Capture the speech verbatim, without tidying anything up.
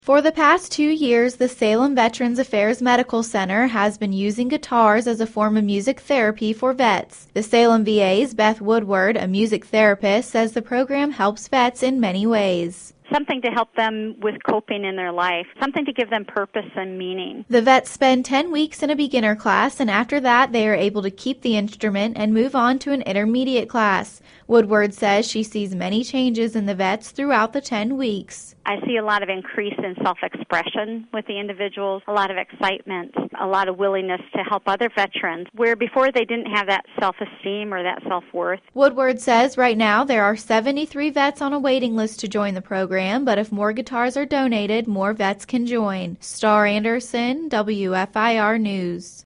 For the past two years, the Salem Veterans Affairs Medical Center has been using guitars as a form of music therapy for vets. The Salem V A's Beth Woodward, a music therapist, says the program helps vets in many ways. Something to help them with coping in their life, something to give them purpose and meaning. The vets spend ten weeks in a beginner class, and after that they are able to keep the instrument and move on to an intermediate class. Woodward says she sees many changes in the vets throughout the ten weeks. I see a lot of increase in self-expression with the individuals, a lot of excitement, a lot of willingness to help other veterans, where before they didn't have that self-esteem or that self-worth. Woodward says right now there are seventy-three vets on a waiting list to join the program, but if more guitars are donated, more vets can join. Star Anderson, W F I R News.